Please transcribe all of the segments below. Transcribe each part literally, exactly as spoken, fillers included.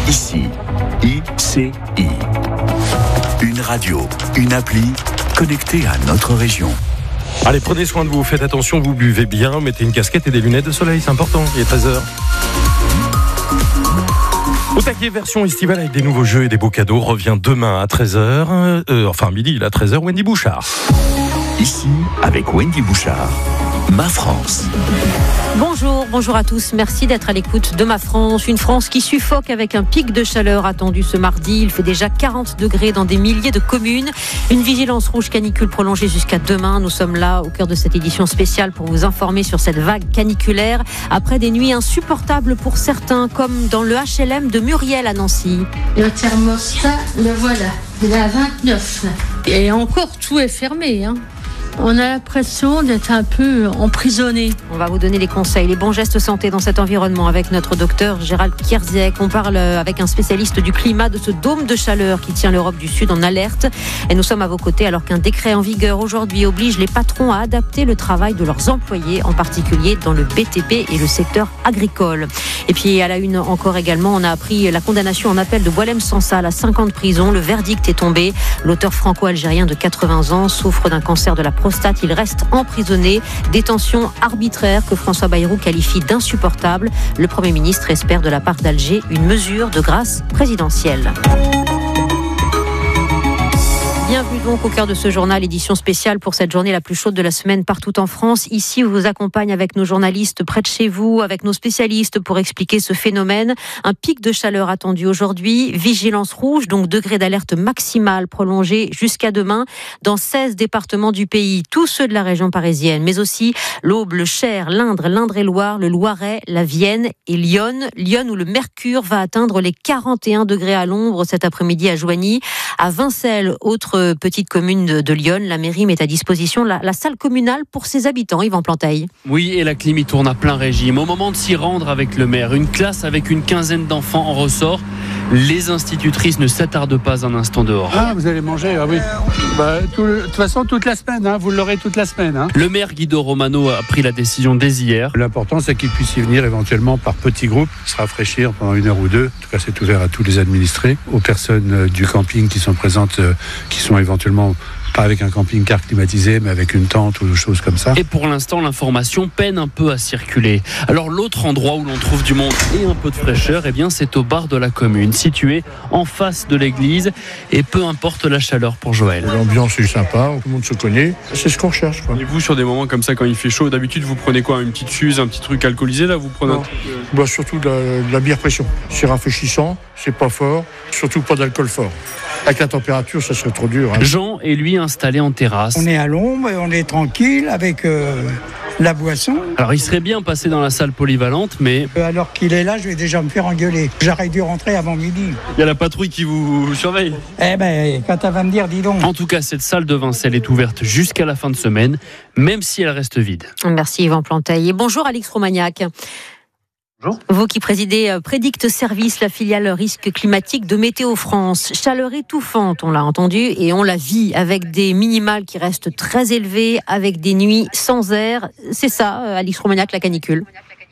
Ici, I C I. Une radio, une appli connectée à notre région. Allez, prenez soin de vous, faites attention, vous buvez bien, mettez une casquette et des lunettes de soleil, c'est important. Il est treize heures. Au taquet version estivale avec des nouveaux jeux et des beaux cadeaux revient demain à treize heures, euh, enfin midi, à treize heures, Wendy Bouchard. Ici, avec Wendy Bouchard, Ma France. Bonjour, bonjour à tous. Merci d'être à l'écoute de Ma France. Une France qui suffoque avec un pic de chaleur attendu ce mardi. Il fait déjà quarante degrés dans des milliers de communes. Une vigilance rouge canicule prolongée jusqu'à demain. Nous sommes là au cœur de cette édition spéciale pour vous informer sur cette vague caniculaire. Après des nuits insupportables pour certains, comme dans le H L M de Muriel à Nancy. Le thermostat, le voilà. Il est à vingt-neuf. Et encore, tout est fermé, hein. On a l'impression d'être un peu emprisonné. On va vous donner les conseils, les bons gestes santé dans cet environnement avec notre docteur Gérald Kierziek. On parle avec un spécialiste du climat de ce dôme de chaleur qui tient l'Europe du Sud en alerte. Et nous sommes à vos côtés alors qu'un décret en vigueur aujourd'hui oblige les patrons à adapter le travail de leurs employés, en particulier dans le B T P et le secteur agricole. Et puis à la une encore également, on a appris la condamnation en appel de Boualem Sansal à cinq ans de prison. Le verdict est tombé. L'auteur franco-algérien de quatre-vingts ans souffre d'un cancer de la prostate, il reste emprisonné. Détention arbitraire que François Bayrou qualifie d'insupportable. Le Premier ministre espère de la part d'Alger une mesure de grâce présidentielle. Bienvenue donc au cœur de ce journal, édition spéciale pour cette journée la plus chaude de la semaine partout en France. Ici, on vous accompagne avec nos journalistes près de chez vous, avec nos spécialistes pour expliquer ce phénomène. Un pic de chaleur attendu aujourd'hui, vigilance rouge, donc degré d'alerte maximale prolongé jusqu'à demain dans seize départements du pays, tous ceux de la région parisienne, mais aussi l'Aube, le Cher, l'Indre, l'Indre-et-Loire, le Loiret, la Vienne et Lyon. Lyon où le mercure va atteindre les quarante et un degrés à l'ombre cet après-midi à Joigny. À Vincelles, autre petite commune de, de Lyon, la mairie met à disposition la, la salle communale pour ses habitants. Yvan Planteil. Oui, et la clim y tourne à plein régime. Au moment de s'y rendre avec le maire, une classe avec une quinzaine d'enfants en ressort. Les institutrices ne s'attardent pas un instant dehors. Ah, vous allez manger, ah oui. Bah, tout le, de toute façon, toute la semaine, hein, vous l'aurez toute la semaine. Hein. Le maire Guido Romano a pris la décision dès hier. L'important, c'est qu'ils puissent y venir éventuellement par petits groupes, se rafraîchir pendant une heure ou deux. En tout cas, c'est ouvert à tous les administrés, aux personnes du camping qui sont présentes, qui sont éventuellement pas avec un camping-car climatisé, mais avec une tente ou des choses comme ça. Et pour l'instant, l'information peine un peu à circuler. Alors l'autre endroit où l'on trouve du monde et un peu de fraîcheur, eh bien, c'est au bar de la commune, situé en face de l'église. Et peu importe la chaleur pour Joël. L'ambiance est sympa, tout le monde se connaît. C'est ce qu'on recherche, quoi. Et vous, sur des moments comme ça, quand il fait chaud, d'habitude, vous prenez quoi? Une petite suze, un petit truc alcoolisé, là? Vous prenez un truc, euh... bah, surtout de la, de la bière pression. C'est rafraîchissant, c'est pas fort, surtout pas d'alcool fort. Avec la température, ça serait trop dur. Hein. Jean est lui installé en terrasse. On est à l'ombre et on est tranquille avec euh, la boisson. Alors il serait bien passé dans la salle polyvalente, mais... Euh, alors qu'il est là, je vais déjà me faire engueuler. J'aurais dû rentrer avant midi. Il y a la patrouille qui vous surveille. Eh ben, quand elle va me dire, dis donc. En tout cas, cette salle de Vincelles est ouverte jusqu'à la fin de semaine, même si elle reste vide. Merci Yvan Planteil. Et bonjour Alix Romagnac. Bonjour. Vous qui présidez Prédicte Service, la filiale risque climatique de Météo France. Chaleur étouffante, on l'a entendu, et on la vit avec des minimales qui restent très élevées, avec des nuits sans air. C'est ça, Alix Romagnac, la canicule.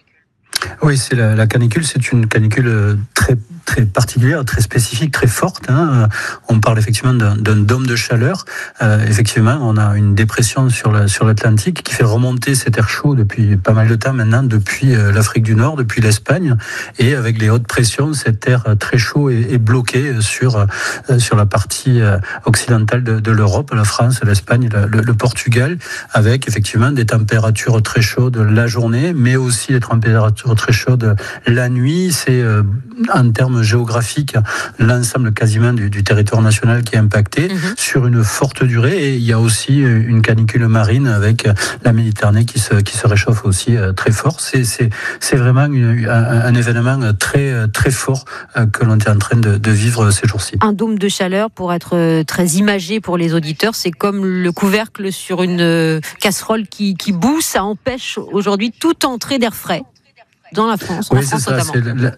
Oui, c'est la, la canicule, c'est une canicule très très particulière, très spécifique, très forte. Hein. On parle effectivement d'un, d'un dôme de chaleur. Euh, effectivement, on a une dépression sur la, sur l'Atlantique qui fait remonter cet air chaud depuis pas mal de temps maintenant, depuis euh, l'Afrique du Nord, depuis l'Espagne, et avec les hautes pressions, cet air très chaud est, est bloqué sur euh, sur la partie euh, occidentale de, de l'Europe, la France, l'Espagne, le, le, le Portugal, avec effectivement des températures très chaudes la journée, mais aussi des températures très chaudes la nuit. C'est euh, en termes géographiques l'ensemble quasiment du, du territoire national qui est impacté mmh. sur une forte durée, et il y a aussi une canicule marine avec la Méditerranée qui se, qui se réchauffe aussi très fort. C'est, c'est, c'est vraiment une, un, un événement très, très fort que l'on est en train de, de vivre ces jours-ci. Un dôme de chaleur, pour être très imagé pour les auditeurs, c'est comme le couvercle sur une casserole qui, qui bout, ça empêche aujourd'hui toute entrée d'air frais dans la France, oui, en France c'est ça, notamment. C'est la,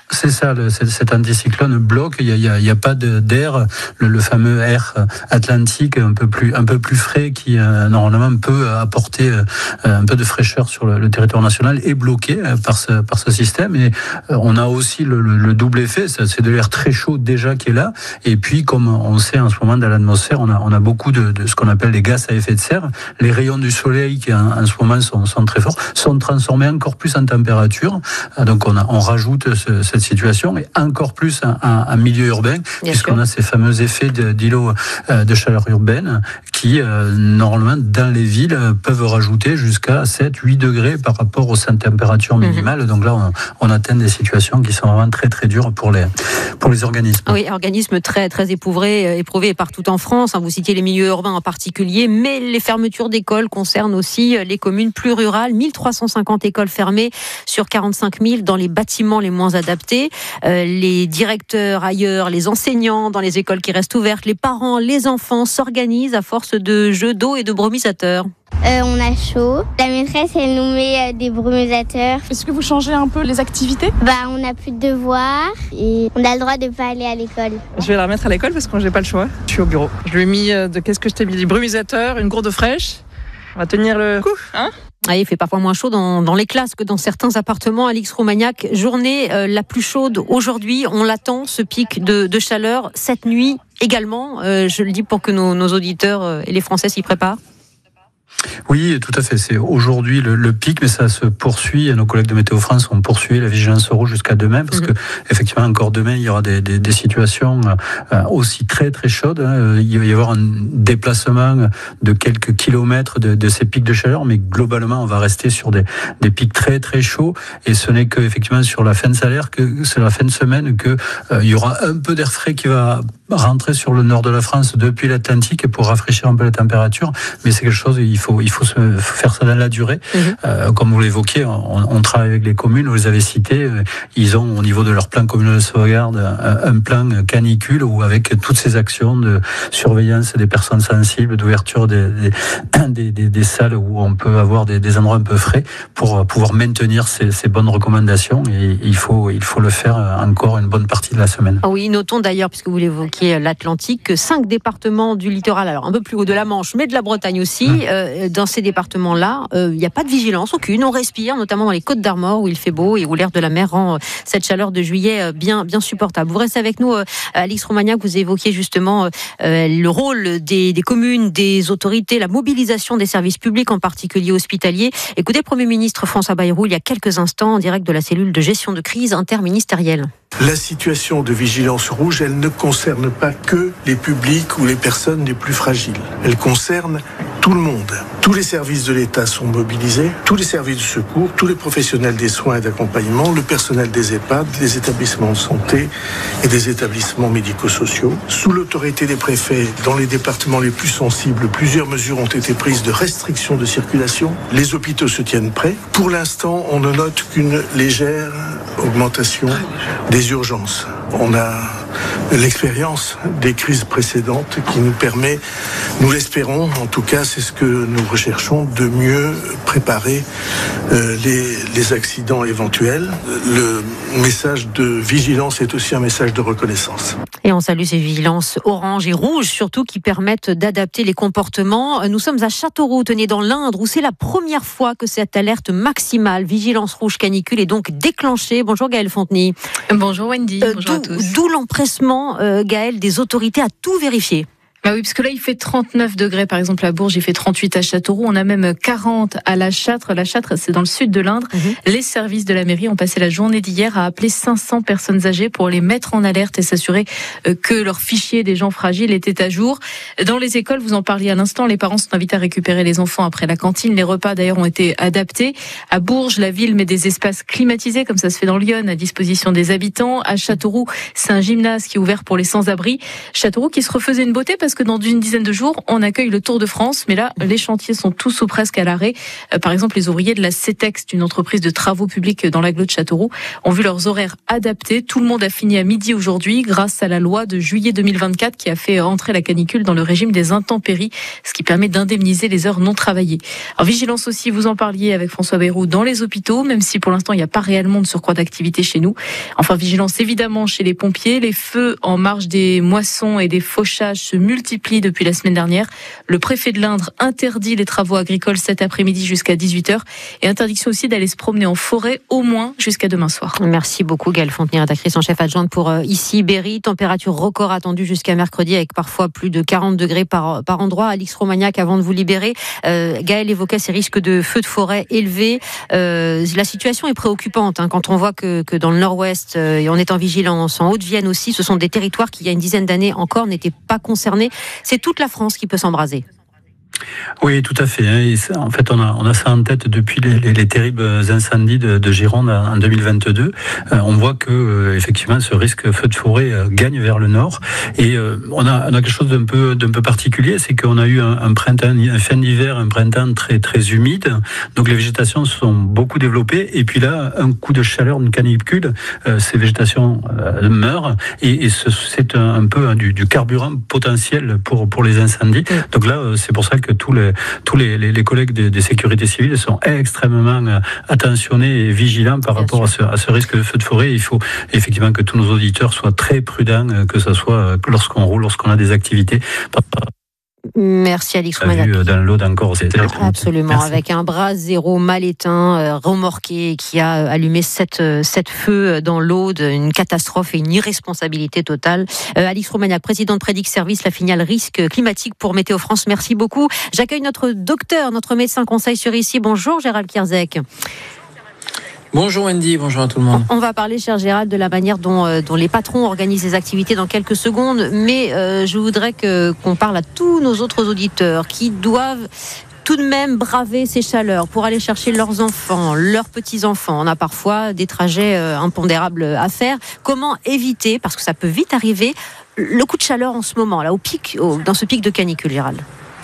C'est ça, le, cet anticyclone bloque. Il y a, il y a pas de, d'air, le, le fameux air atlantique un peu plus, un peu plus frais qui euh, normalement peut apporter euh, un peu de fraîcheur sur le, le territoire national est bloqué euh, par ce, par ce système. Et euh, on a aussi le, le, le double effet, ça, c'est de l'air très chaud déjà qui est là. Et puis, comme on sait en ce moment dans l'atmosphère, on a, on a beaucoup de, de ce qu'on appelle les gaz à effet de serre. Les rayons du soleil qui en, en ce moment sont, sont très forts, sont transformés encore plus en température. Donc on, a, on rajoute ce, cette situation et encore plus en, en, en milieu urbain, Bien puisqu'on sûr. a ces fameux effets de, d'îlots de chaleur urbaine qui, euh, normalement, dans les villes, peuvent rajouter jusqu'à sept à huit degrés par rapport aux températures minimales. Mmh. Donc là, on, on atteint des situations qui sont vraiment très très dures pour les, pour les organismes. Oui, organismes très, très éprouvés, éprouvés partout en France. Vous citiez les milieux urbains en particulier, mais les fermetures d'écoles concernent aussi les communes plus rurales. mille trois cent cinquante écoles fermées sur quarante-cinq mille dans les bâtiments les moins adaptés. Euh, les directeurs ailleurs, les enseignants dans les écoles qui restent ouvertes, les parents, les enfants s'organisent à force de jeux d'eau et de brumisateurs. Euh, on a chaud. La maîtresse, elle nous met euh, des brumisateurs. Est-ce que vous changez un peu les activités ? Bah, on n'a plus de devoirs et on a le droit de ne pas aller à l'école. Je vais la remettre à l'école parce que j'ai pas le choix. Je suis au bureau. Je lui ai mis euh, de qu'est-ce que je t'ai mis ? Des brumisateurs, une gourde fraîche. On va tenir le coup, hein ? Ah, il fait parfois moins chaud dans, dans les classes que dans certains appartements. Alix Roumaniac, journée euh, la plus chaude aujourd'hui. On l'attend, ce pic de, de chaleur, cette nuit également. Euh, je le dis pour que nos, nos auditeurs euh, et les Français s'y préparent. Oui, tout à fait. C'est aujourd'hui le, le pic, mais ça se poursuit. Nos collègues de Météo France ont poursuivi la vigilance rouge jusqu'à demain, parce mmh. que effectivement, encore demain, il y aura des, des, des situations euh, aussi très très chaudes. Hein. Il va y avoir un déplacement de quelques kilomètres de, de ces pics de chaleur, mais globalement, on va rester sur des, des pics très très chauds. Et ce n'est que effectivement sur la fin de salaire, que c'est la fin de semaine, que euh, il y aura un peu d'air frais qui va rentrer sur le nord de la France depuis l'Atlantique pour rafraîchir un peu la température. Mais c'est quelque chose, il faut il faut se faire ça dans la durée. Mmh. Euh, comme vous l'évoquiez, on, on travaille avec les communes, vous les avez citées, ils ont au niveau de leur plan communal de sauvegarde un, un plan canicule où avec toutes ces actions de surveillance des personnes sensibles, d'ouverture des, des, des, des salles où on peut avoir des, des endroits un peu frais pour pouvoir maintenir ces, ces bonnes recommandations, et il faut, il faut le faire encore une bonne partie de la semaine. Oui, notons d'ailleurs, puisque vous l'évoquiez, l'Atlantique, que cinq départements du littoral, alors un peu plus haut de la Manche, mais de la Bretagne aussi, mmh. euh, dans ces départements-là, il euh, n'y a pas de vigilance aucune. On respire, notamment dans les Côtes d'Armor où il fait beau et où l'air de la mer rend euh, cette chaleur de juillet euh, bien, bien supportable. Vous restez avec nous, euh, Alix Roumaniac. Vous évoquiez justement euh, le rôle des, des communes, des autorités, la mobilisation des services publics, en particulier hospitaliers. Écoutez le Premier ministre François Bayrou il y a quelques instants en direct de la cellule de gestion de crise interministérielle. La situation de vigilance rouge, elle ne concerne pas que les publics ou les personnes les plus fragiles. Elle concerne tout le monde. Tous les services de l'État sont mobilisés, tous les services de secours, tous les professionnels des soins et d'accompagnement, le personnel des EHPAD, des établissements de santé et des établissements médico-sociaux. Sous l'autorité des préfets, dans les départements les plus sensibles, plusieurs mesures ont été prises de restriction de circulation. Les hôpitaux se tiennent prêts. Pour l'instant, on ne note qu'une légère augmentation des urgences. On a l'expérience des crises précédentes qui nous permet, nous l'espérons, en tout cas c'est ce que nous recherchons, de mieux préparer euh, les, les accidents éventuels. Le message de vigilance est aussi un message de reconnaissance. Et on salue ces vigilances orange et rouge, surtout qui permettent d'adapter les comportements. Nous sommes à Châteauroux, tenez, dans l'Indre, où c'est la première fois que cette alerte maximale, vigilance rouge canicule, est donc déclenchée. Bonjour Gaëlle Fontenay. Bonjour Wendy, euh, bonjour à tous. D'où l'empressement, euh, Gaëlle, des autorités à tout vérifier. Bah oui, parce que là, il fait trente-neuf degrés, par exemple, à Bourges, il fait trente-huit à Châteauroux. On a même quarante à La Châtre. La Châtre, c'est dans le sud de l'Indre. Mmh. Les services de la mairie ont passé la journée d'hier à appeler cinq cents personnes âgées pour les mettre en alerte et s'assurer que leur fichier des gens fragiles était à jour. Dans les écoles, vous en parliez à l'instant, les parents sont invités à récupérer les enfants après la cantine. Les repas, d'ailleurs, ont été adaptés. À Bourges, la ville met des espaces climatisés, comme ça se fait dans Lyon, à disposition des habitants. À Châteauroux, c'est un gymnase qui est ouvert pour les sans-abri. Châteauroux qui se refaisait une beauté parce que dans une dizaine de jours, on accueille le Tour de France. Mais là, les chantiers sont tous ou presque à l'arrêt. Euh, par exemple, les ouvriers de la CETEX, une entreprise de travaux publics dans l'agglo de Châteauroux, ont vu leurs horaires adaptés. Tout le monde a fini à midi aujourd'hui grâce à la loi de juillet deux mille vingt-quatre qui a fait entrer la canicule dans le régime des intempéries, ce qui permet d'indemniser les heures non travaillées. Alors, vigilance aussi, vous en parliez avec François Bayrou, dans les hôpitaux, même si pour l'instant il n'y a pas réellement de surcroît d'activité chez nous. Enfin, vigilance évidemment chez les pompiers. Les feux en marge des moissons et des fauchages se multiplient depuis la semaine dernière. Le préfet de l'Indre interdit les travaux agricoles cet après-midi jusqu'à dix-huit heures et interdiction aussi d'aller se promener en forêt au moins jusqu'à demain soir. Merci beaucoup Gaëlle Fontenay, rédactrice en chef adjointe pour euh, ici Berry. Température record attendue jusqu'à mercredi avec parfois plus de quarante degrés par, par endroit. Alix Romagnac, avant de vous libérer, euh, Gaëlle évoquait ces risques de feux de forêt élevés. Euh, la situation est préoccupante hein, quand on voit que, que dans le nord-ouest, euh, on est en vigilance, en Haute-Vienne aussi, ce sont des territoires qui il y a une dizaine d'années encore n'étaient pas concernés. C'est toute la France qui peut s'embraser. Oui, tout à fait. Et ça, en fait, on a, on a ça en tête depuis les, les, les terribles incendies de, de Gironde en deux mille vingt-deux. Euh, on voit que, euh, effectivement, ce risque feu de forêt euh, gagne vers le nord. Et euh, on, a, on a quelque chose d'un peu, d'un peu particulier, c'est qu'on a eu un, un printemps, un fin d'hiver, un printemps très, très humide. Donc les végétations se sont beaucoup développées. Et puis là, un coup de chaleur, une canicule, euh, ces végétations euh, meurent. Et, et ce, c'est un, un peu hein, du, du carburant potentiel pour, pour les incendies. Donc là, c'est pour ça que tous les, tous les, les, les collègues des, des sécurités civiles sont extrêmement attentionnés et vigilants par Bien rapport à ce, à ce risque de feu de forêt. Il faut effectivement que tous nos auditeurs soient très prudents, que ce soit lorsqu'on roule, lorsqu'on a des activités. Merci Alix Romagnac. Dans l'eau d'encore, c'est absolument. Merci. Avec un bras zéro mal éteint, euh, remorqué, qui a allumé sept, euh, sept feux dans l'Aude, une catastrophe et une irresponsabilité totale. Euh, Alix Romagnac, présidente Prédic Service, la filiale risque climatique pour Météo France. Merci beaucoup. J'accueille notre docteur, notre médecin conseil sur ici. Bonjour Gérald Kierzek. Bonjour Wendy, bonjour à tout le monde. On va parler, cher Gérald, de la manière dont, euh, dont les patrons organisent les activités dans quelques secondes, mais euh, je voudrais que, qu'on parle à tous nos autres auditeurs qui doivent tout de même braver ces chaleurs pour aller chercher leurs enfants, leurs petits-enfants. On a parfois des trajets euh, impondérables à faire. Comment éviter, parce que ça peut vite arriver, le coup de chaleur en ce moment, là, au pic, au, dans ce pic de canicule, Gérald?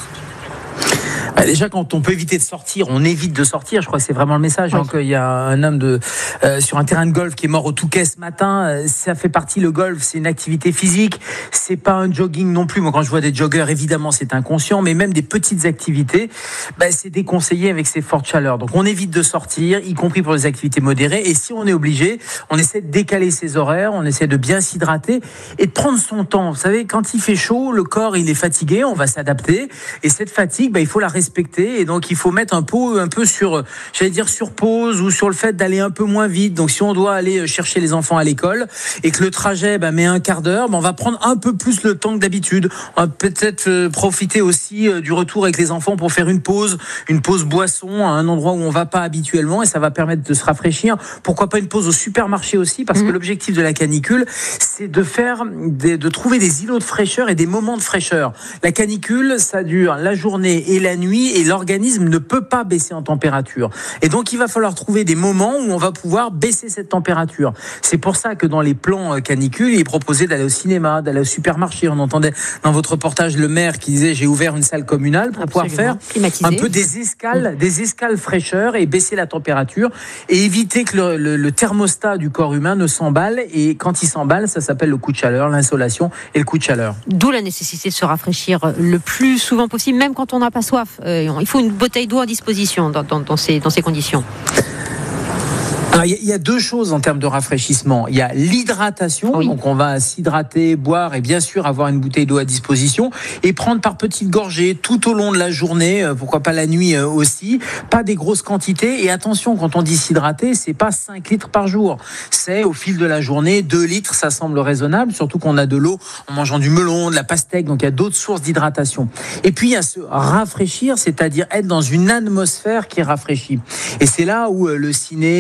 Déjà, quand on peut éviter de sortir, on évite de sortir. Je crois que c'est vraiment le message. Oui. Donc, il y a un homme de, euh, sur un terrain de golf qui est mort au Touquet ce matin. Ça fait partie, le golf, c'est une activité physique. C'est pas un jogging non plus. Moi, quand je vois des joggeurs, évidemment, c'est inconscient. Mais même des petites activités, bah, c'est déconseillé avec ces fortes chaleurs. Donc, on évite de sortir, y compris pour les activités modérées. Et si on est obligé, on essaie de décaler ses horaires, on essaie de bien s'hydrater et de prendre son temps. Vous savez, quand il fait chaud, le corps, il est fatigué, on va s'adapter. Et cette fatigue, bah, il faut la respecter. Et donc il faut mettre un peu, un peu sur, j'allais dire sur pause ou sur le fait d'aller un peu moins vite. Donc si on doit aller chercher les enfants à l'école et que le trajet bah, met un quart d'heure, bah, on va prendre un peu plus le temps que d'habitude. On va peut-être euh, profiter aussi euh, du retour avec les enfants pour faire une pause, une pause boisson à un endroit où on va pas habituellement et ça va permettre de se rafraîchir. Pourquoi pas une pause au supermarché aussi, parce mmh. que l'objectif de la canicule, c'est de faire, des, de trouver des îlots de fraîcheur et des moments de fraîcheur. La canicule, ça dure la journée et la nuit. Et l'organisme ne peut pas baisser en température. Et donc, il va falloir trouver des moments où on va pouvoir baisser cette température. C'est pour ça que dans les plans canicules, il est proposé d'aller au cinéma, d'aller au supermarché. On entendait dans votre reportage le maire qui disait « j'ai ouvert une salle communale » pour Absolument. pouvoir faire Climatisé. un peu des escales, mmh. des escales fraîcheur et baisser la température et éviter que le, le, le thermostat du corps humain ne s'emballe. Et quand il s'emballe, ça s'appelle le coup de chaleur, l'insolation et le coup de chaleur. D'où la nécessité de se rafraîchir le plus souvent possible, même quand on n'a pas soif. Euh, il faut une bouteille d'eau à disposition dans, dans, dans, ces, dans ces conditions. Alors, il y a deux choses en termes de rafraîchissement. Il y a l'hydratation, oui. donc on va s'hydrater, boire et bien sûr avoir une bouteille d'eau à disposition et prendre par petites gorgées tout au long de la journée, pourquoi pas la nuit aussi, pas des grosses quantités. Et attention, quand on dit s'hydrater, c'est pas cinq litres par jour, c'est au fil de la journée, deux litres, ça semble raisonnable, surtout qu'on a de l'eau en mangeant du melon, de la pastèque, donc il y a d'autres sources d'hydratation. Et puis il y a se rafraîchir, c'est-à-dire être dans une atmosphère qui rafraîchit. Et c'est là où le ciné, le super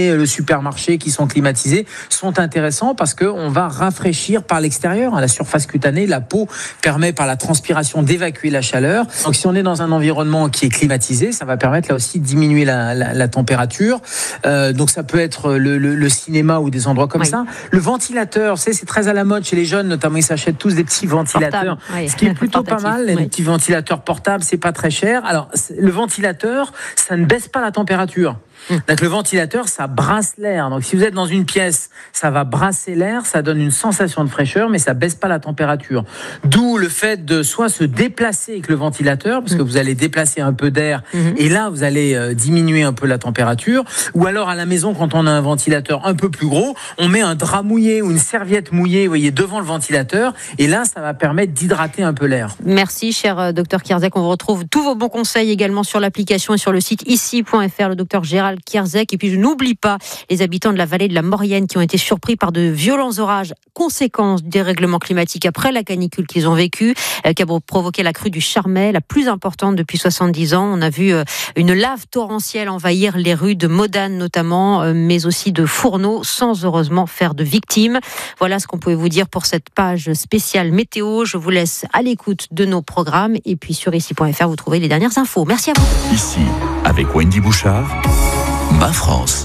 supermarchés qui sont climatisés sont intéressants parce qu'on va rafraîchir par l'extérieur. La surface cutanée, la peau permet par la transpiration d'évacuer la chaleur. Donc si on est dans un environnement qui est climatisé, ça va permettre là aussi de diminuer la, la, la température. Euh, donc ça peut être le, le, le cinéma ou des endroits comme oui. ça. Le ventilateur, c'est, c'est très à la mode chez les jeunes, notamment ils s'achètent tous des petits ventilateurs, oui. ce qui est plutôt pas mal. Oui. Les petits ventilateurs portables, c'est pas très cher. Alors le ventilateur, ça ne baisse pas la température. Donc le ventilateur, ça brasse l'air. Donc si vous êtes dans une pièce, ça va brasser l'air, ça donne une sensation de fraîcheur, mais ça baisse pas la température. D'où le fait de soit se déplacer avec le ventilateur, parce que vous allez déplacer un peu d'air, mmh. et là vous allez euh, diminuer un peu la température. Ou alors à la maison, quand on a un ventilateur un peu plus gros, on met un drap mouillé ou une serviette mouillée, vous voyez, devant le ventilateur, et là ça va permettre d'hydrater un peu l'air. Merci, cher euh, docteur Kierzek. On vous retrouve tous vos bons conseils également sur l'application et sur le site ici point f r. Le docteur Gérald Kierzek. Et puis je n'oublie pas les habitants de la vallée de la Maurienne qui ont été surpris par de violents orages, conséquence du dérèglement climatique après la canicule qu'ils ont vécue, euh, qui a provoqué la crue du Charmet, la plus importante depuis soixante-dix ans. On a vu euh, une lave torrentielle envahir les rues de Modane notamment, euh, mais aussi de Fourneau, sans heureusement faire de victimes. Voilà ce qu'on pouvait vous dire pour cette page spéciale météo. Je vous laisse à l'écoute de nos programmes et puis sur ici point f r vous trouvez les dernières infos. Merci à vous. Ici, avec Wendy Bouchard, Ma France.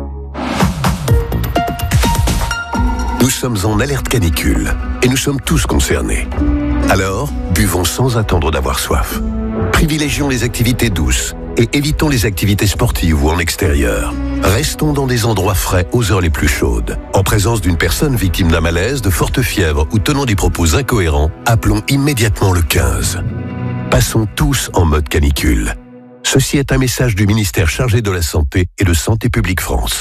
Nous sommes en alerte canicule et nous sommes tous concernés. Alors, buvons sans attendre d'avoir soif. Privilégions les activités douces et évitons les activités sportives ou en extérieur. Restons dans des endroits frais aux heures les plus chaudes. En présence d'une personne victime d'un malaise, de forte fièvre ou tenant des propos incohérents, appelons immédiatement le quinze. Passons tous en mode canicule. Ceci est un message du ministère chargé de la Santé et de Santé publique France.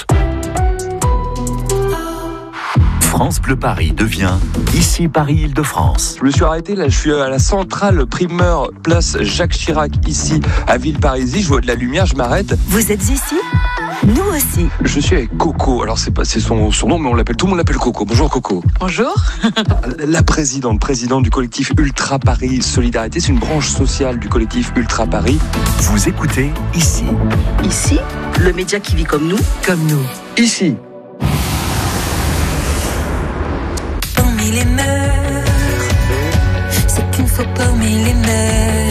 France Bleu Paris devient Ici Paris-Île-de-France. Je me suis arrêté, là je suis à la centrale primeur, place Jacques Chirac, ici à Villeparisis. Je vois de la lumière, je m'arrête. Vous êtes ici ? Nous aussi. Je suis avec Coco, alors c'est pas c'est son surnom, mais on l'appelle, tout le monde l'appelle Coco. Bonjour Coco. Bonjour. La présidente, présidente du collectif Ultra Paris Solidarité, c'est une branche sociale du collectif Ultra Paris. Vous écoutez Ici. Ici, le média qui vit comme nous. Comme nous. Ici. Parmi les mers, c'est qu'une fois parmi les mers.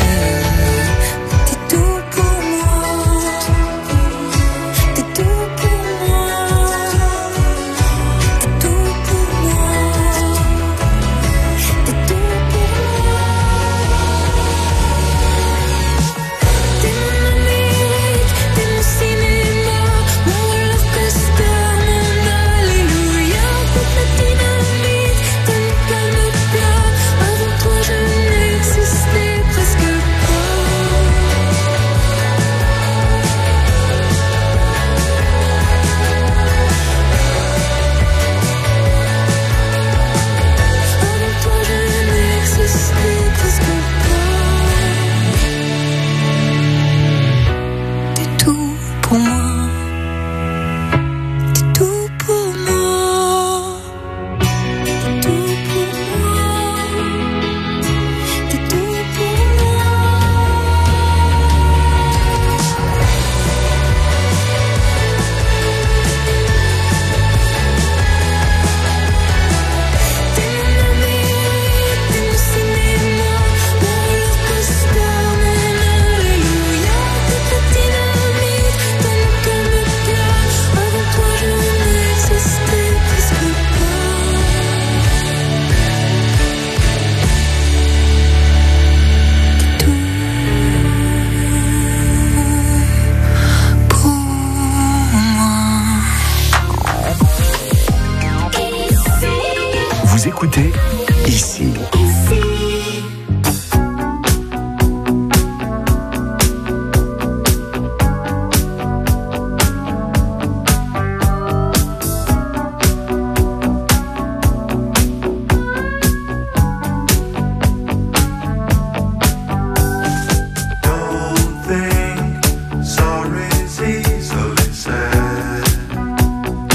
Vous écoutez Ici.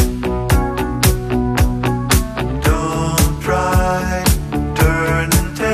Don't try, turn and take.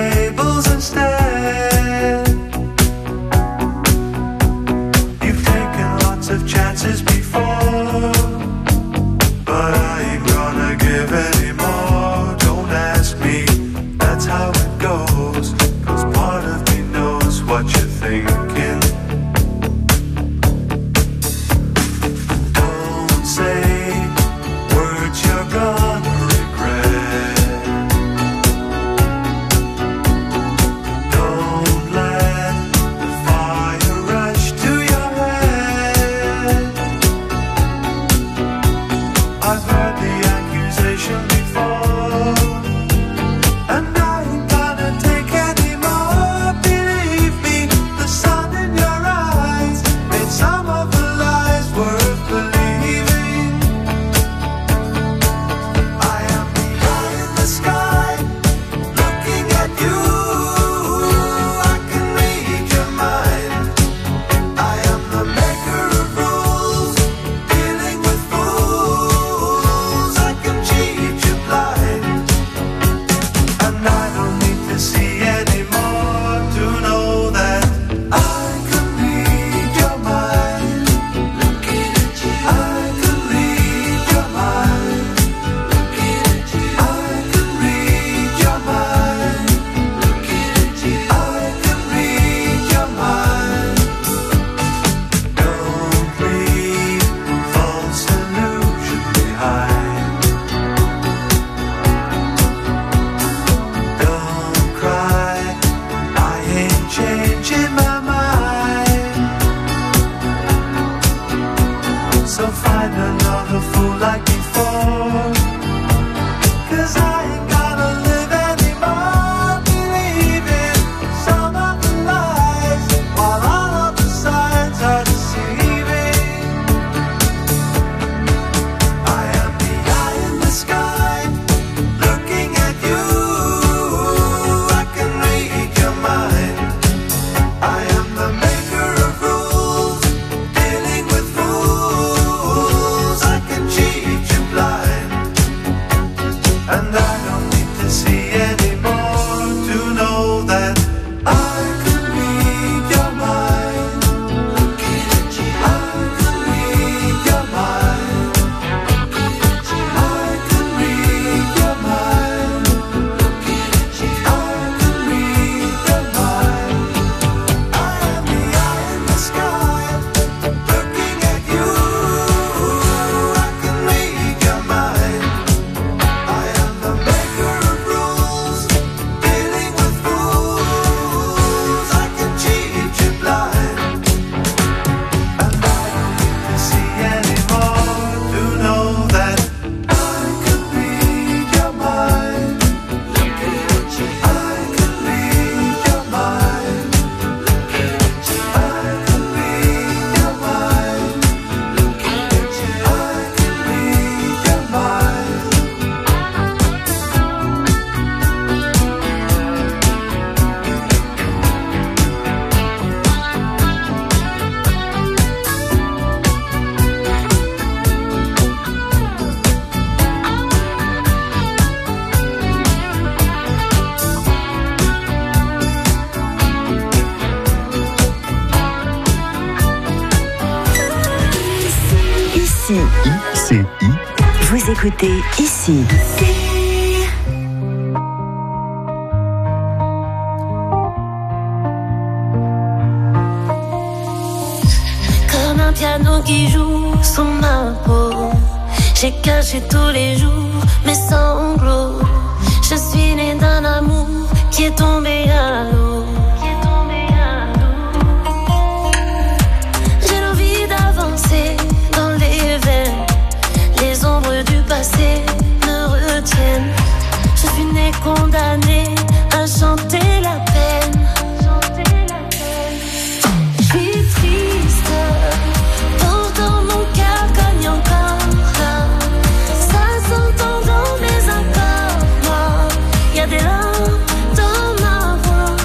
and I don't need to see anymore to know that I could read your mind. Looking at you, I could read your mind. I could read your mind. Looking at you, I could read your mind. I am the eye in the sky, looking at you. I can read your mind. I am the maker of rules, dealing with fools. I can cheat you blind, and I don't need to see anymore to know that I could read your mind. Looking at you, I could read your mind. Looking at you, I could read your mind. Looking at you, I could read your mind. Ici, I C I. vous écoutez Ici. Comme un piano qui joue sous ma peau, j'ai caché tous les jours mes sanglots. Je suis née d'un amour qui est tombé à l'eau. J'ai l'envie d'avancer dans les veines. Les ombres du passé me retiennent. Je suis née condamnée à chanter la peine. Je suis triste, pourtant mon cœur cogne encore. Ça s'entend dans mes accords. Moi, y a des larmes dans ma voix.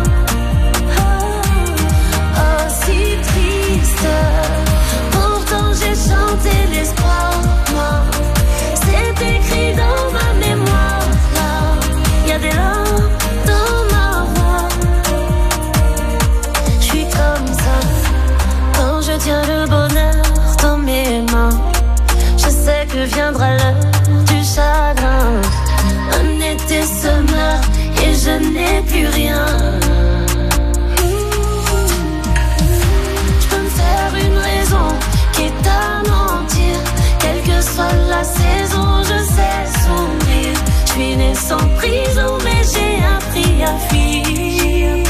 Oh, oh, si triste, pourtant j'ai chanté l'espoir. Moi, c'est écrit dans ma mémoire. Là, y a des larmes dans ma voix. Je suis comme ça quand je tiens le bonheur dans mes mains. Je sais que viendra l'heure du chagrin. Un été se meurt et je n'ai plus rien. Je peux me faire une raison, quitte à mentir. Quelle que soit la saison, je sais sourire. Je suis née sans prison, mais j'ai appris à fuir.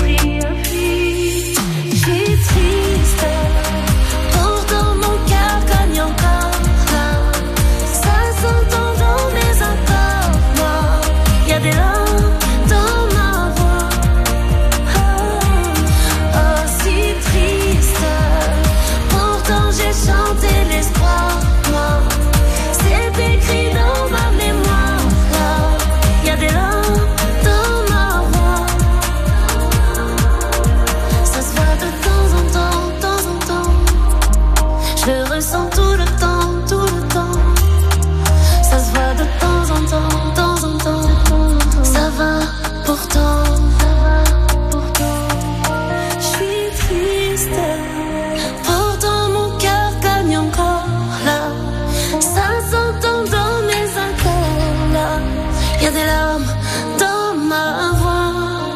Je suis triste, pourtant mon cœur cogne encore. Ça s'entend dans mes accords. Moi, y a des larmes dans ma voix. Oh, oh, si triste, pourtant j'ai chanté l'espoir. Moi, c'est écrit dans ma mémoire. Là, y a des larmes dans ma voix. Ça se voit de temps en temps, de temps en temps. Je le ressens tout le temps, tout le temps. Ça se voit de temps en temps, de temps en temps. Ça va pourtant. Je suis triste, pourtant mon cœur gagne encore. Là, ça s'entend dans mes accords. Là, y a des larmes dans ma voix.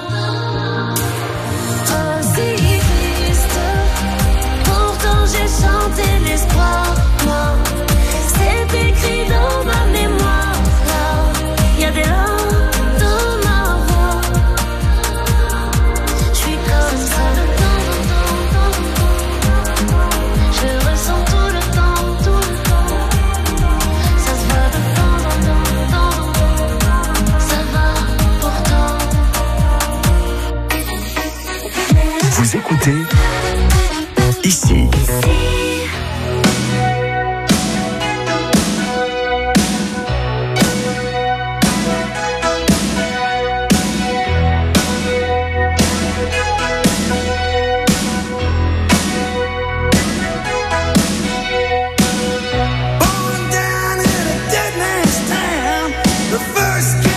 Oh, si triste, pourtant j'ai chanté l'espoir. Moi, c'est écrit dans ma mémoire. Là, y a des larmes dans ma voix. Je suis comme ça de temps en temps, de temps en temps. Je le ressens tout le temps, tout le temps. Ça se voit de temps en temps, de temps en temps. Ça va pourtant. Vous écoutez Ici. Born down in a dead man's town, the first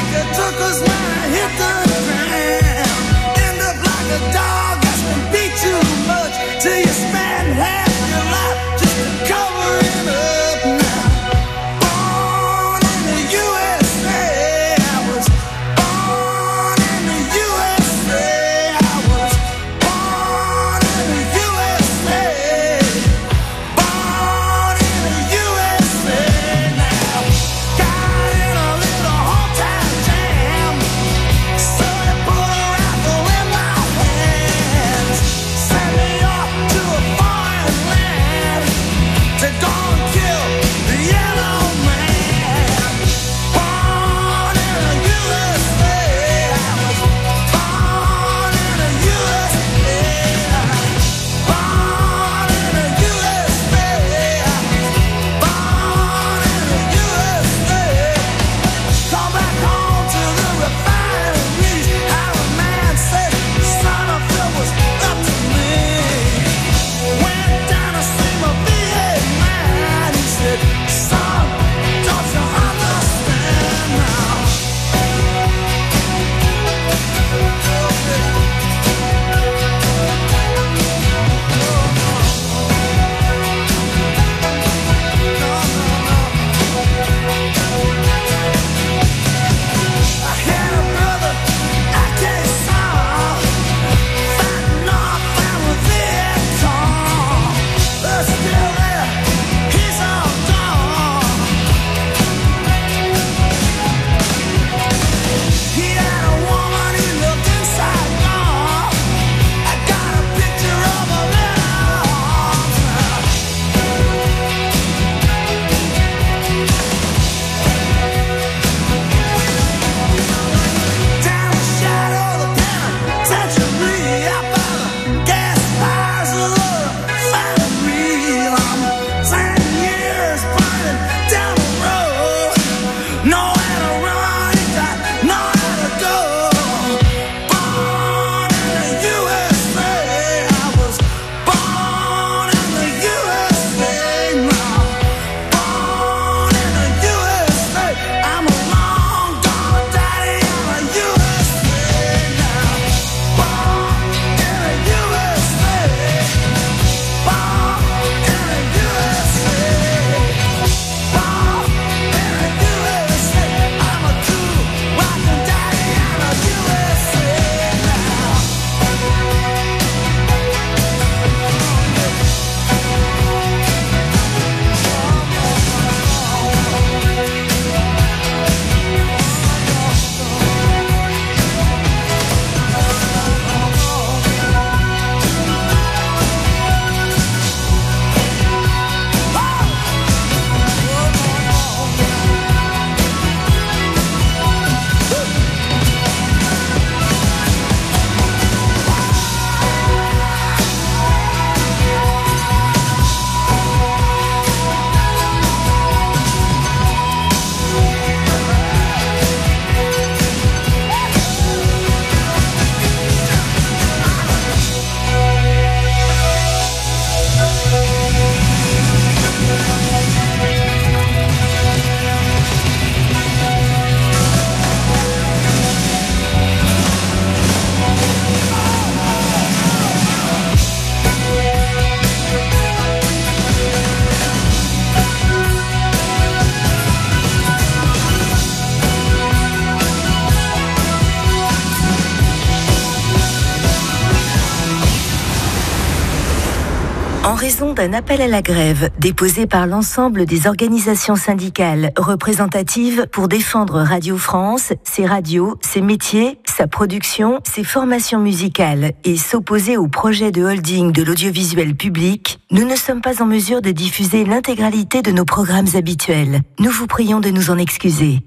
En raison d'un appel à la grève déposé par l'ensemble des organisations syndicales représentatives pour défendre Radio France, ses radios, ses métiers, sa production, ses formations musicales et s'opposer au projet de holding de l'audiovisuel public, nous ne sommes pas en mesure de diffuser l'intégralité de nos programmes habituels. Nous vous prions de nous en excuser.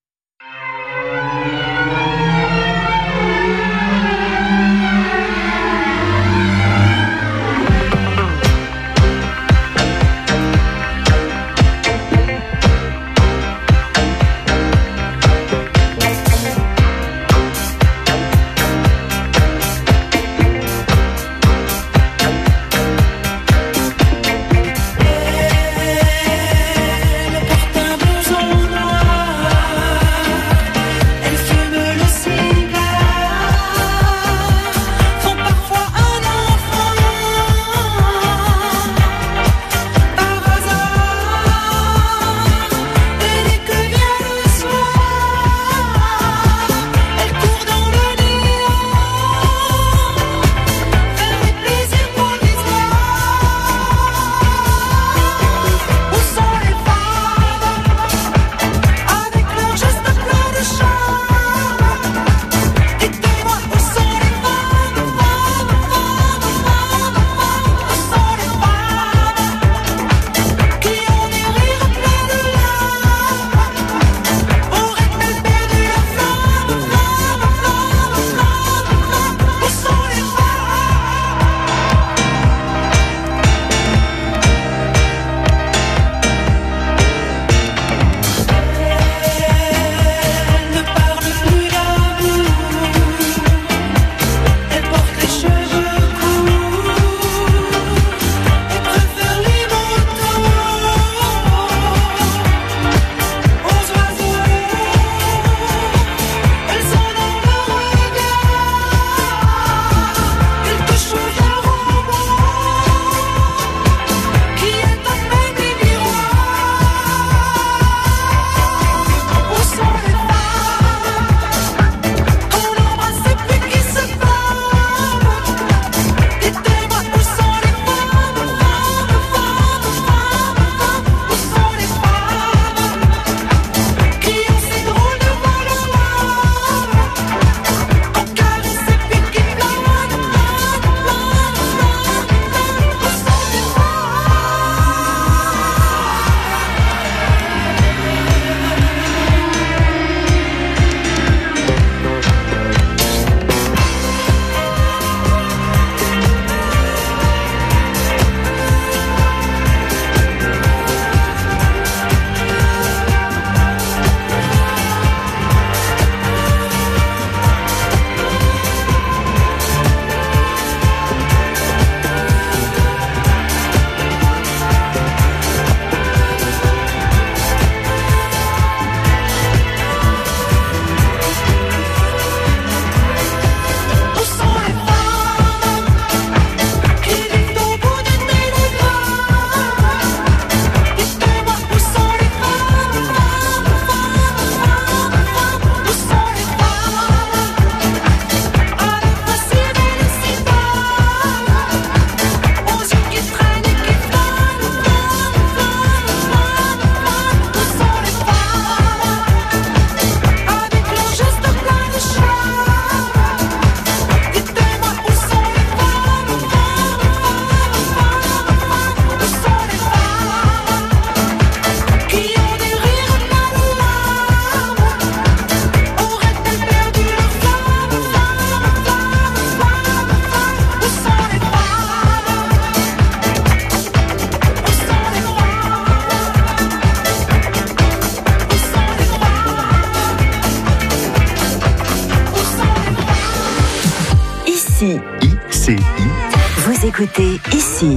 Vous écoutez Ici.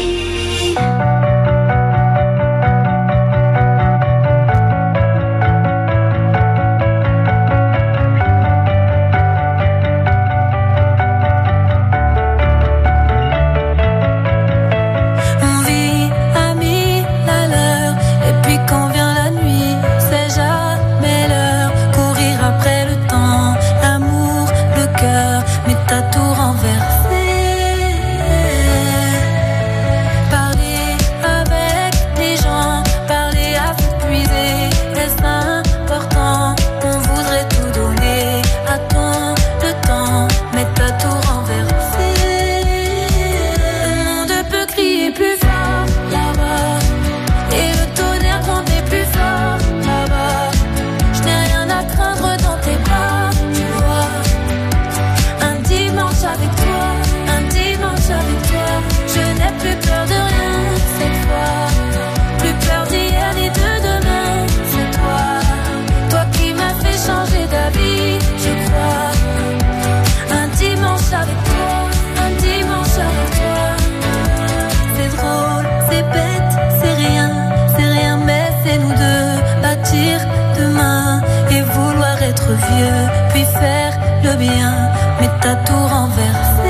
Ici. T'as tout renversé. être vieux, puis faire le bien, mais t'as tout renversé.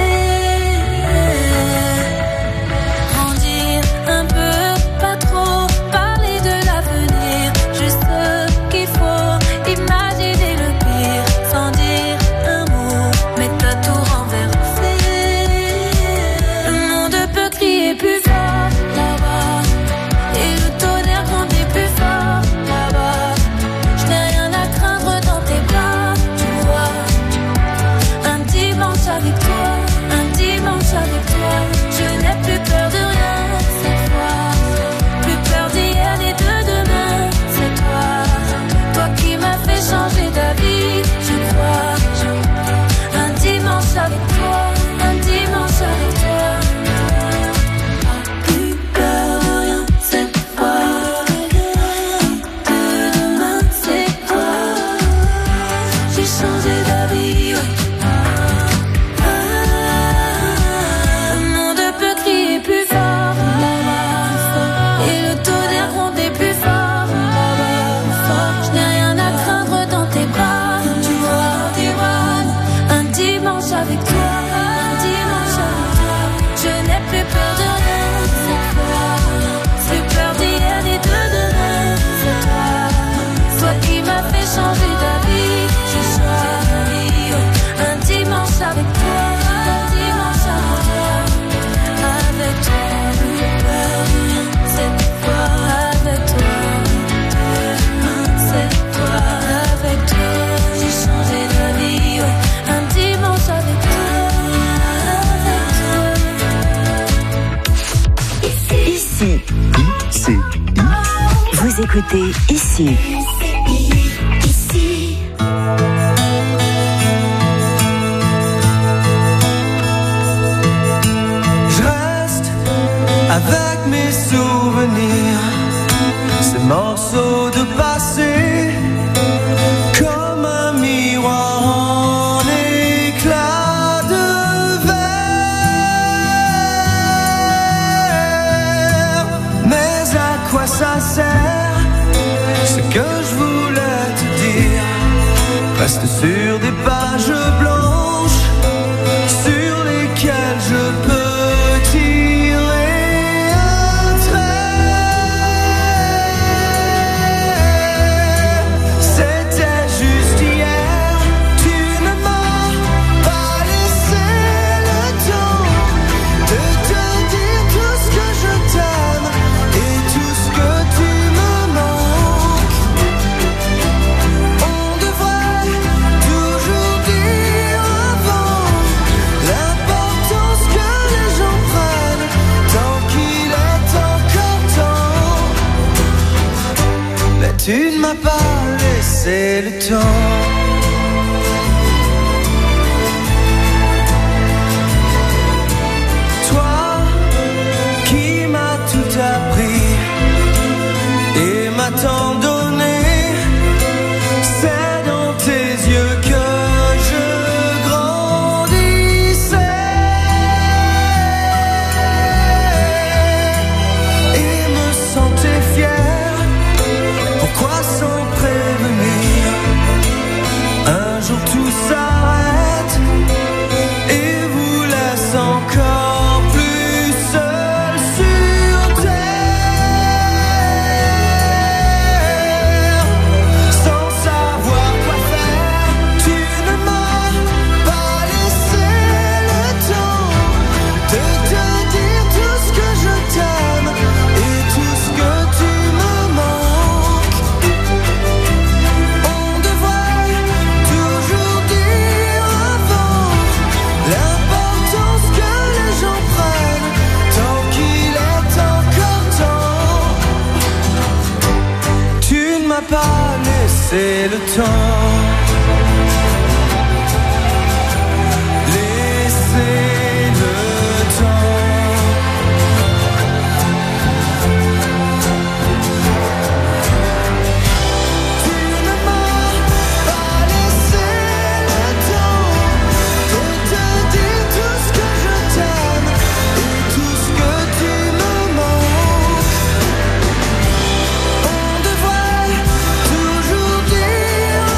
Grandir un peu, pas trop, parler de l'avenir, juste ce qu'il faut, imaginer le pire, sans dire un mot, mais t'as tout renversé. Le monde peut crier plus fort là-bas, et le tonnerre grandit plus fort là-bas. Je n'ai rien à craindre dans tes bras, tu vois. Un dimanche avec toi, un dimanche avec toi, je n'ai plus peur de rien cette fois. Plus peur d'hier ni de demain, c'est toi. Toi qui m'as fait changer d'avis, je crois. Un dimanche avec toi, un dimanche avec toi. Plus peur de rien cette fois. De demain, c'est toi. J'ai changé d'avis, ouais. Le monde peut crier plus fort là-bas, et le tonnerre gronder plus fort là-bas. Je n'ai rien à craindre dans tes bras, tu vois, tu vois. Un dimanche avec toi, un dimanche avec toi, je n'ai plus peur de rien cette fois. Plus peur d'hier ni de demain, c'est toi. Toi qui m'as fait changer d'avis, je choisis un dimanche avec toi, un dimanche avec toi. Avec toi, plus peur de rien cette fois. Avec toi, cette fois. Avec toi, j'ai changé d'avis, ouais. Un dimanche avec toi, avec toi. Ici. Ici. Vous écoutez Ici. Ici. Je reste avec mes souvenirs, ces morceaux de passé, comme un miroir en éclat de verre. Mais à quoi ça sert? Ce que je voulais te dire reste sur des pages blanches sur lesquelles je peux tirer un trait. C'était juste hier, tu ne m'as pas laissé le temps de te dire tout ce que je t'aime et tout ce que tu me manques. On devrait toujours dire avant l'importance que les gens prennent tant qu'il est encore temps. Mais tu ne m'as pas laissé le temps. Toi qui m'as tout appris et m'a tant donné, c'est dans tes yeux que je grandissais et me sentais fier. Pourquoi sans prévenir? Un jour tout s'arrête et vous laisse encore plus seul sur terre. Sans savoir quoi faire, tu ne m'as pas laissé le temps de te dire tout ce que je t'aime et tout ce que tu me manques. On devrait toujours dire avant l'importance que les gens prennent tant qu'il est encore temps. Tu ne m'as pas laissé le temps. Laissez le temps. Tu ne m'as pas laissé le temps de te dire tout ce que je t'aime et tout ce que tu me manques. On devrait toujours dire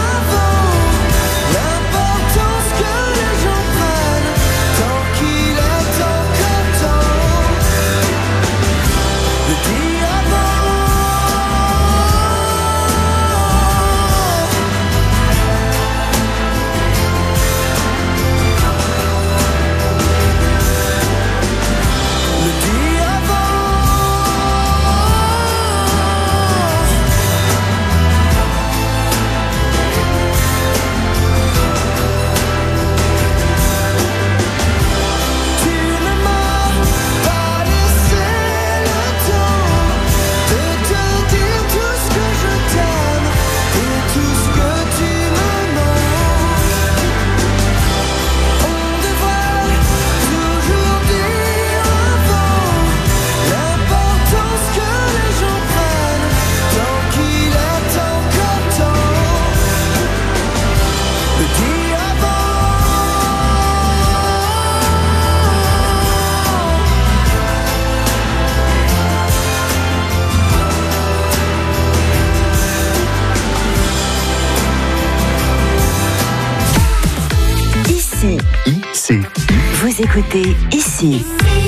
Vous écoutez ici.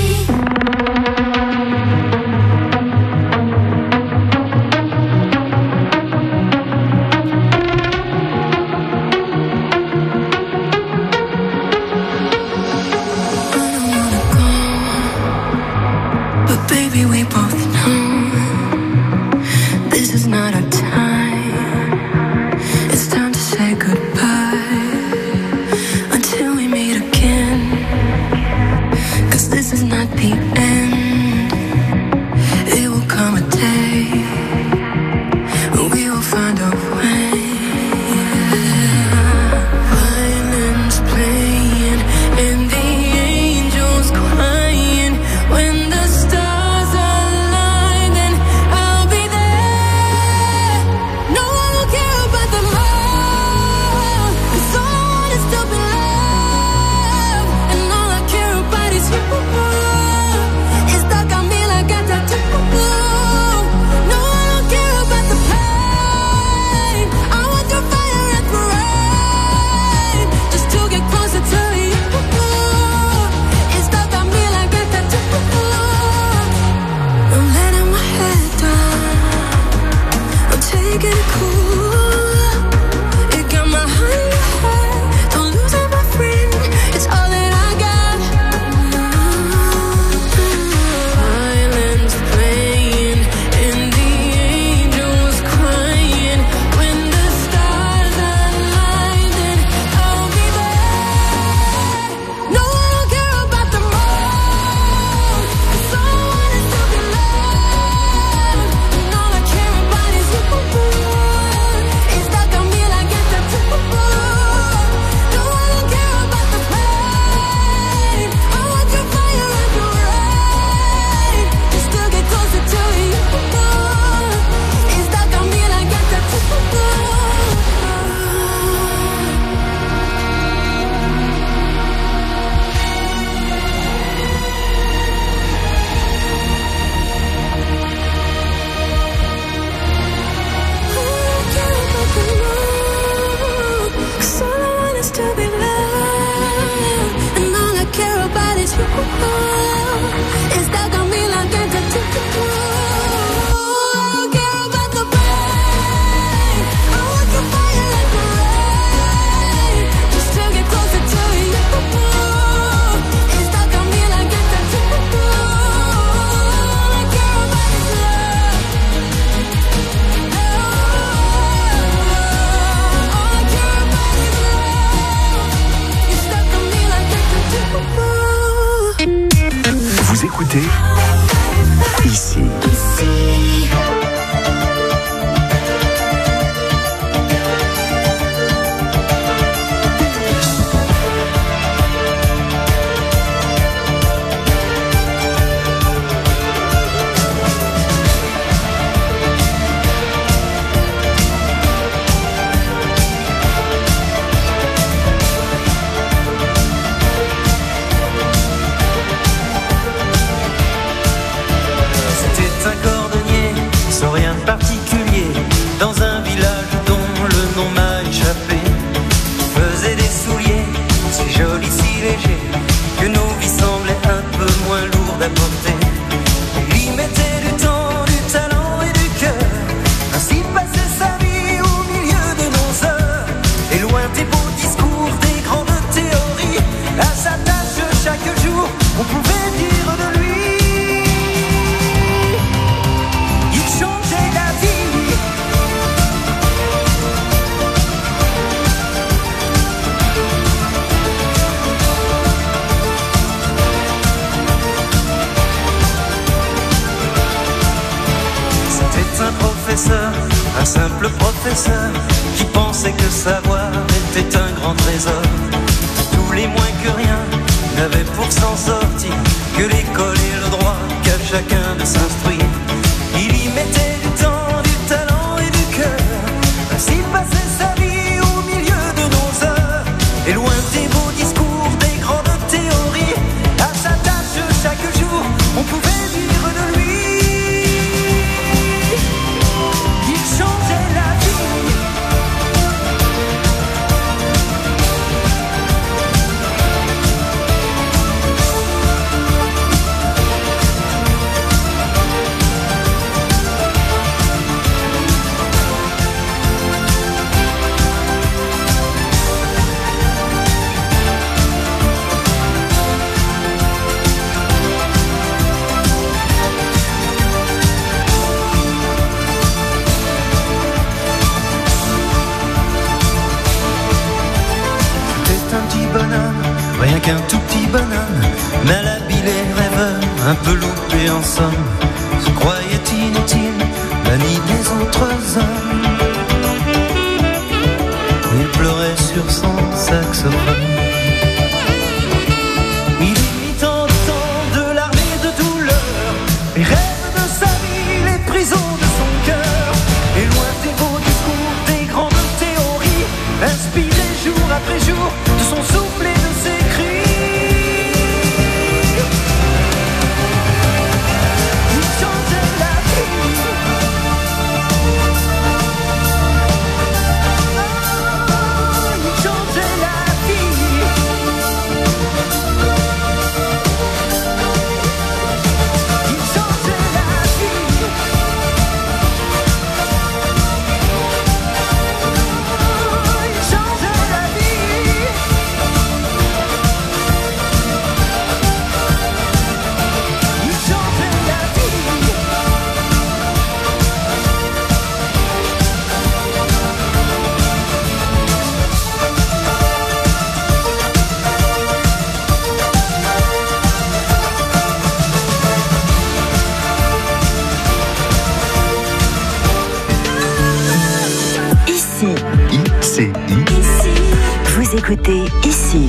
écoutez ici. Un simple professeur qui pensait que savoir était un grand trésor. Tous les moins que rien n'avaient pour s'en sortir que l'école et le droit qu'à chacun de s'instruire. Il y mettait du temps, du talent et du cœur. Ainsi passait sa vie au milieu de nos heures. Et loin des beaux discours, des grandes théories, à sa tâche chaque jour, on pouvait dire de lui. rien qu'un tout petit bonhomme, malhabile et rêveur, un peu loupé en somme, se croyait inutile, banni des autres hommes. Il pleurait sur son saxophone. Il mit en temps de larmes et de douleur, les rêves de sa vie, les prisons de son cœur, et loin des beaux discours, des grandes théories, inspiré jour après jour de son souffle et de ses cris. Il chantait la vie. Oh, il chantait la vie. Il chantait la vie. Ici. I C I. Vous écoutez Ici.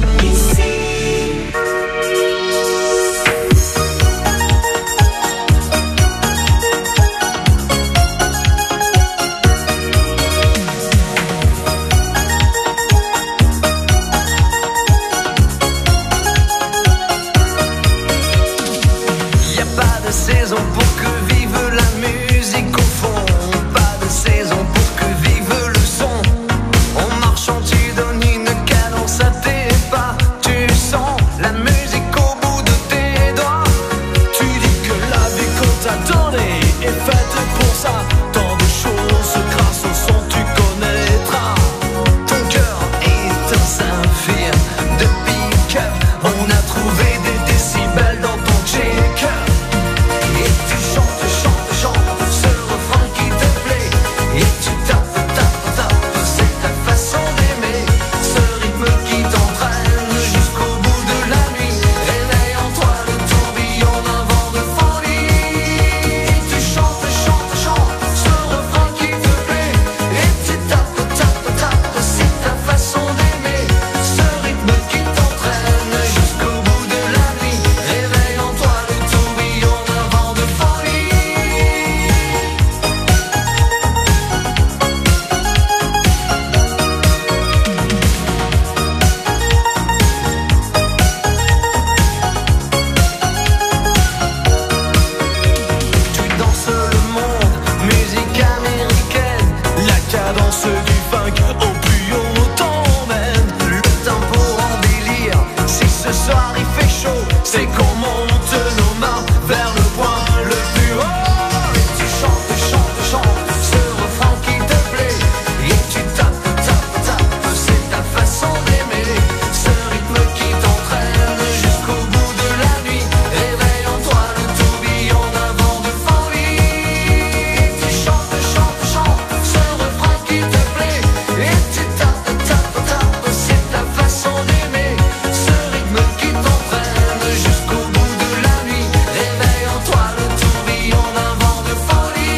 Y a pas de saison pour que vive la musique au fond, pas de saison pour que vive le son. En marchant tu donnes une cadence à tes pas, tu sens la musique au bout de tes doigts. Tu dis que la vie qu'on t'attendait est faite pour ça. Tant de choses grâce au son tu connaîtras. Ton cœur est un saphir de pick-up. On a trouvé des décibels dans ton check-up. Et tu chantes, chantes, chantes ce refrain qui te plaît. Et tu tapes, tapes, tapes, c'est ta façon d'aimer. Ce rythme qui t'entraîne jusqu'au bout de la nuit. Réveille en toi le tourbillon d'un vent de folie. Et tu chantes, chantes, chantes ce refrain qui te plaît. Et tu tapes, tapes, tapes, c'est ta façon d'aimer. Ce rythme qui t'entraîne jusqu'au bout de la nuit. Réveille en toi le tourbillon d'un vent de folie. Tu danses le monde, musique américaine, la cadence du funk au plus haut t'emmène. Le tempo en délire, si ce soir il fait chaud, c'est qu'on monte nos mains vers le point le plus haut. Et tu chantes, chantes, chantes ce refrain qui te plaît. Et tu tapes, tapes, tapes, c'est ta façon d'aimer. Ce rythme qui t'entraîne jusqu'au bout de la nuit. Réveille en toi le tourbillon d'un vent de folie. Et tu chantes, chantes, chantes ce refrain qui te plaît. Et tu tapes, tapes, tapes, c'est ta façon d'aimer. Ce rythme qui t'entraîne jusqu'au bout de la nuit. Réveille en toi le tourbillon d'un vent de folie.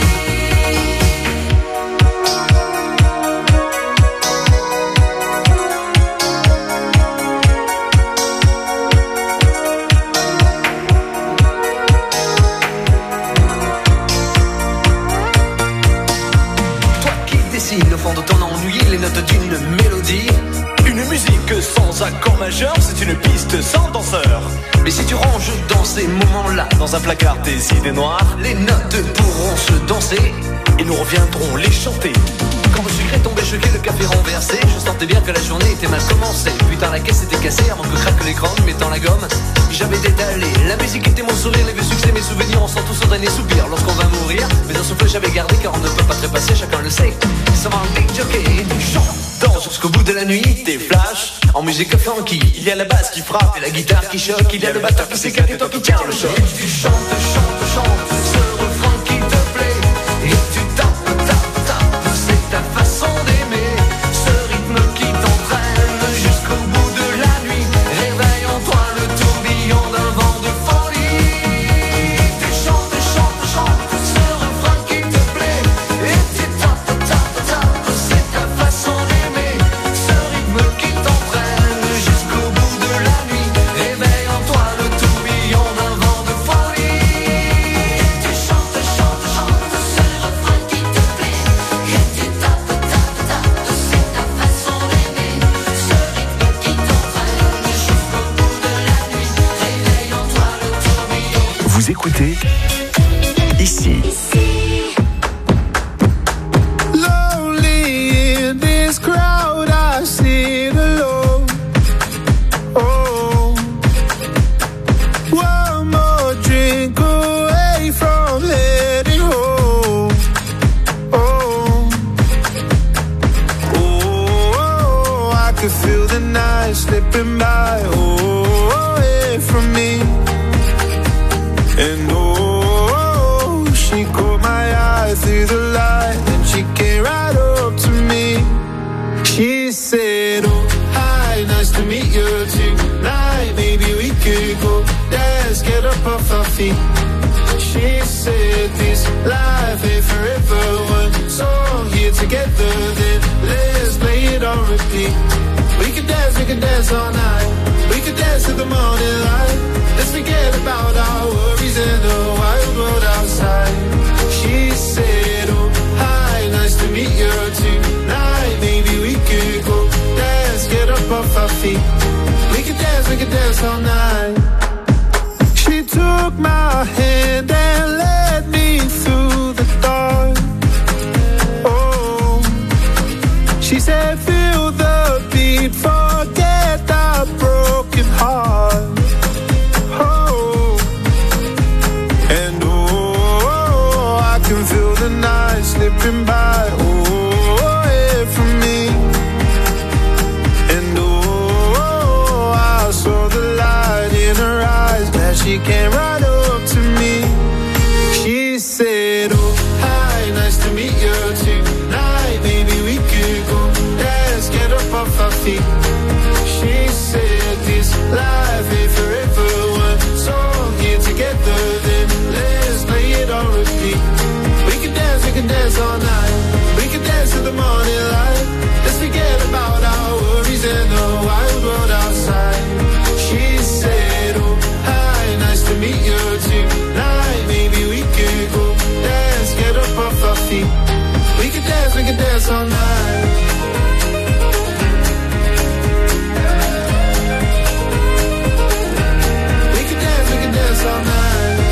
Toi qui dessines au fond de ton ennui les notes d'une mélodie. Une musique sans accord majeur, c'est une piste sans danseur. Mais si tu ranges dans ces moments-là, dans un placard tes idées noires, les notes pourront se danser et nous reviendrons les chanter. Quand le sucre est tombé choqué, le café renversé, je sentais bien que la journée était mal commencée. Putain, la caisse était cassée avant que craque l'écran, mettant la gomme. J'avais détalé, la musique était mon sourire, les vieux succès, mes souvenirs, on sent tous au dernier soupir. Lorsqu'on va mourir, mais un souffle j'avais gardé, car on ne peut pas trépasser, chacun le sait. Ça va un big jockey, tu chantes, danse jusqu'au bout de la nuit, t'es flash, en musique funky. Il y a la basse qui frappe et la guitare qui choque, il y a le batteur qui s'éclate et toi qui tiens le choc. Tu chantes, chantes, chantes, ce refrain qui te plaît, et tu tapes, tapes, tapes, c'est ta façon d'aimer. Ce rythme qui t'entraîne jusqu'au bout de la nuit. Réveille en Vous écoutez ici. Lonely in this crowd, I sit alone. Oh, one more drink away from heading home. Oh, oh, I could feel the night slipping by. Oh, away from me. And oh, she caught my eye through the light, and she came right up to me. She said, oh, hi, nice to meet you tonight. Maybe we could go dance, get up off our feet. She said, this life ain't forever. One song here together, then let's play it on repeat. We could dance, we could dance all night. We could dance to the morning light. Let's forget about our worries and the wild world outside. She said, oh, hi, nice to meet you tonight. Maybe we could go dance, get up off our feet. We could dance, we could dance all night. She took my hand and led me through the dark. Oh, she said, feel the beat, forget our broken heart. Can feel the night slipping by, oh, away from me. And oh, I saw the light in her eyes, that she came right up to me. She said, oh, hi, nice to meet you tonight. Maybe we could go dance, get up off our feet. She said, this life ain't forever. One song here together, then let's play it on repeat. We can dance all night. We can dance to the morning light. Let's forget about our worries and the wild world outside. She said, oh, hi, nice to meet you tonight. Maybe we could go dance, get up off our feet. We can dance, we can dance all night. We can dance, we can dance all night.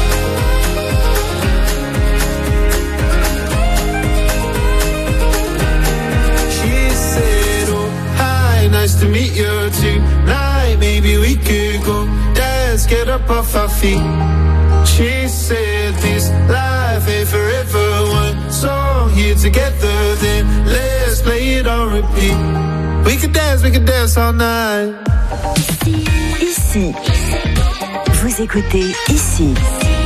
Nice to meet you tonight. Maybe we could go dance, get up off our feet. She said this life ain't forever. One song here together, then let's play it on repeat. We could dance, we could dance all night. Ici, vous écoutez Ici.